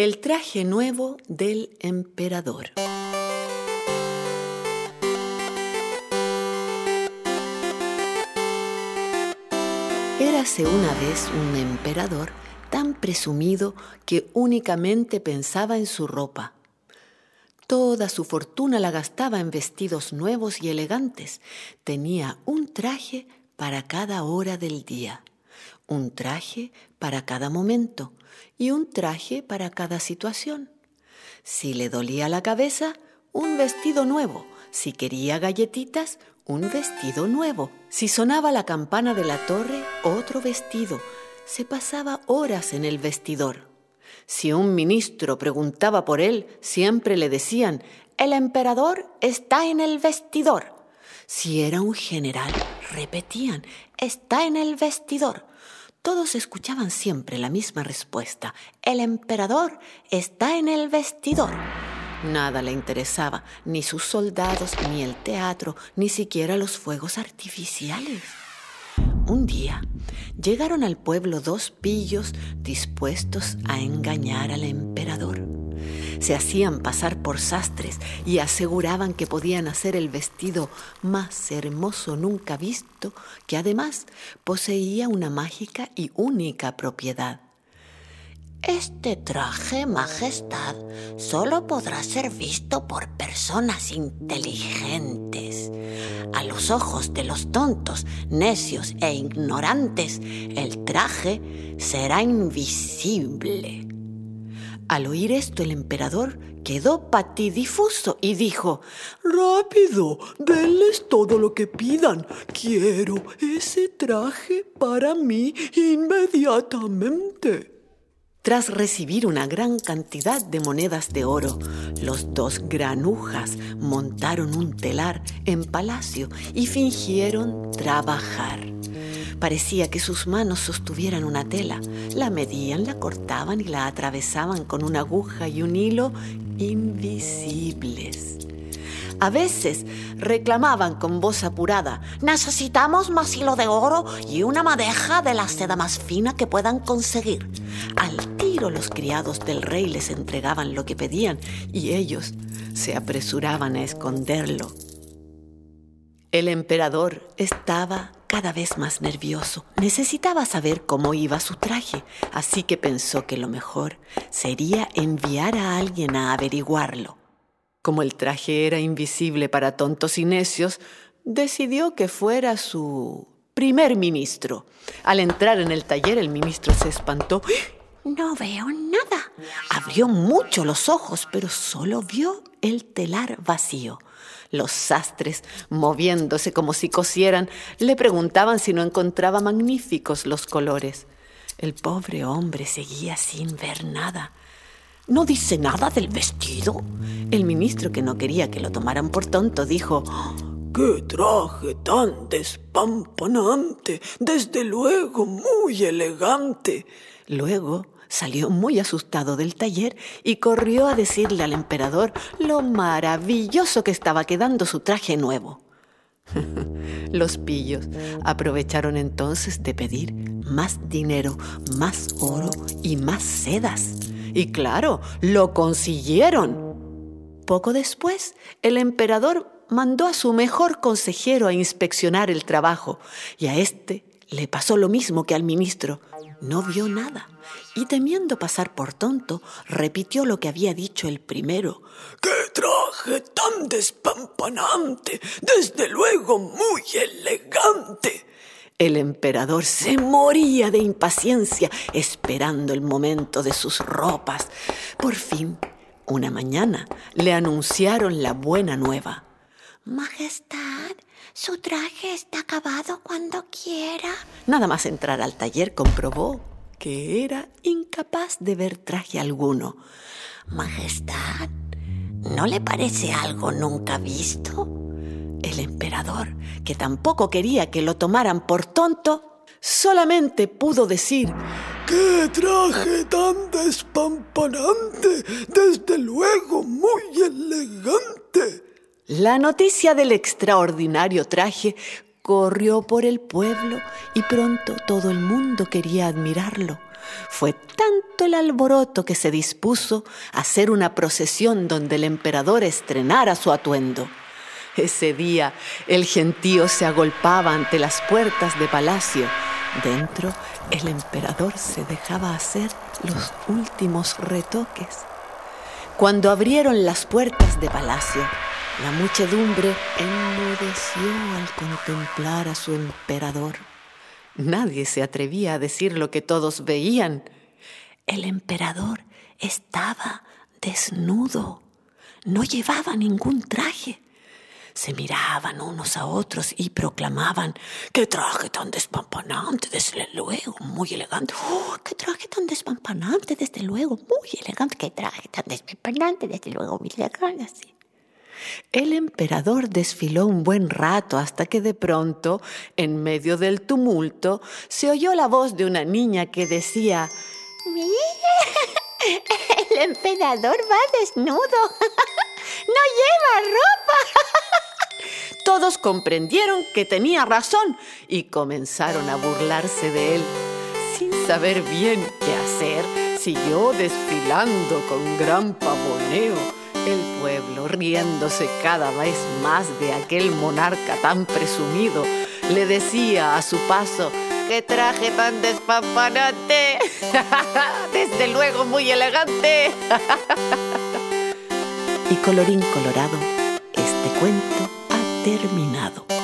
El traje nuevo del emperador. Érase una vez un emperador tan presumido que únicamente pensaba en su ropa. Toda su fortuna la gastaba en vestidos nuevos y elegantes. Tenía un traje para cada hora del día, un traje para cada momento y un traje para cada situación. Si le dolía la cabeza, un vestido nuevo. Si quería galletitas, un vestido nuevo. Si sonaba la campana de la torre, otro vestido. Se pasaba horas en el vestidor. Si un ministro preguntaba por él, siempre le decían: «El emperador está en el vestidor». Si era un general, repetían: «Está en el vestidor». Todos escuchaban siempre la misma respuesta: «El emperador está en el vestidor». Nada le interesaba, ni sus soldados, ni el teatro, ni siquiera los fuegos artificiales. Un día llegaron al pueblo dos pillos dispuestos a engañar al emperador. Se hacían pasar por sastres y aseguraban que podían hacer el vestido más hermoso nunca visto, que además poseía una mágica y única propiedad. «Este traje, Majestad, solo podrá ser visto por personas inteligentes. A los ojos de los tontos, necios e ignorantes, el traje será invisible». Al oír esto, el emperador quedó patidifuso y dijo: «Rápido, denles todo lo que pidan. Quiero ese traje para mí inmediatamente». Tras recibir una gran cantidad de monedas de oro, los dos granujas montaron un telar en palacio y fingieron trabajar. Parecía que sus manos sostuvieran una tela. La medían, la cortaban y la atravesaban con una aguja y un hilo invisibles. A veces reclamaban con voz apurada: «Necesitamos más hilo de oro y una madeja de la seda más fina que puedan conseguir». Al tiro los criados del rey les entregaban lo que pedían y ellos se apresuraban a esconderlo. El emperador estaba cada vez más nervioso. Necesitaba saber cómo iba su traje, así que pensó que lo mejor sería enviar a alguien a averiguarlo. Como el traje era invisible para tontos y necios, decidió que fuera su primer ministro. Al entrar en el taller, el ministro se espantó. «No veo nada». Abrió mucho los ojos, pero solo vio el telar vacío. Los sastres, moviéndose como si cosieran, le preguntaban si no encontraba magníficos los colores. El pobre hombre seguía sin ver nada. «¿No dice nada del vestido?». El ministro, que no quería que lo tomaran por tonto, dijo: «¡Qué traje tan despampanante! Desde luego muy elegante». Luego salió muy asustado del taller y corrió a decirle al emperador lo maravilloso que estaba quedando su traje nuevo. Los pillos aprovecharon entonces de pedir más dinero, más oro y más sedas. Y claro, lo consiguieron. Poco después, el emperador mandó a su mejor consejero a inspeccionar el trabajo, y a este le pasó lo mismo que al ministro. No vio nada y, temiendo pasar por tonto, repitió lo que había dicho el primero. «¡Qué traje tan despampanante! Desde luego muy elegante». El emperador se moría de impaciencia, esperando el momento de sus ropas. Por fin, una mañana, le anunciaron la buena nueva. «Majestad, su traje está acabado cuando quiera». Nada más entrar al taller comprobó que era incapaz de ver traje alguno. «Majestad, ¿no le parece algo nunca visto?». El emperador, que tampoco quería que lo tomaran por tonto, solamente pudo decir: «¡Qué traje tan despampanante! Desde luego muy elegante». La noticia del extraordinario traje corrió por el pueblo y pronto todo el mundo quería admirarlo. Fue tanto el alboroto que se dispuso a hacer una procesión donde el emperador estrenara su atuendo. Ese día el gentío se agolpaba ante las puertas de palacio. Dentro, el emperador se dejaba hacer los últimos retoques. Cuando abrieron las puertas de palacio, la muchedumbre enmudeció al contemplar a su emperador. Nadie se atrevía a decir lo que todos veían. El emperador estaba desnudo, no llevaba ningún traje. Se miraban unos a otros y proclamaban: ¡qué traje tan despampanante, desde luego, muy elegante! ¡Oh, qué traje tan despampanante, desde luego, muy elegante! ¡Qué traje tan despampanante, desde luego, muy elegante! Así. El emperador desfiló un buen rato hasta que de pronto, en medio del tumulto, se oyó la voz de una niña que decía: ¡Mire! El emperador va desnudo. ¡No lleva ropa! Todos comprendieron que tenía razón y comenzaron a burlarse de él. Sin saber bien qué hacer, siguió desfilando con gran pavoneo. El pueblo, riéndose cada vez más de aquel monarca tan presumido, le decía a su paso: ¡qué traje tan despampanante! ¡Desde luego, muy elegante! Y colorín colorado, este cuento ha terminado.